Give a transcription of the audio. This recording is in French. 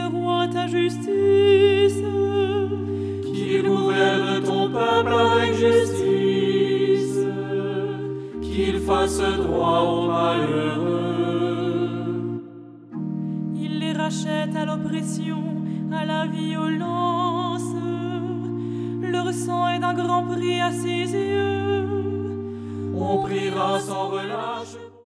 roi ta justice. Qu'il gouverne ton peuple avec justice, qu'il fasse droit aux malheureux. Il les rachète à l'oppression, à la violence. Leur sang est d'un grand prix à ses yeux. On priera sans relâche.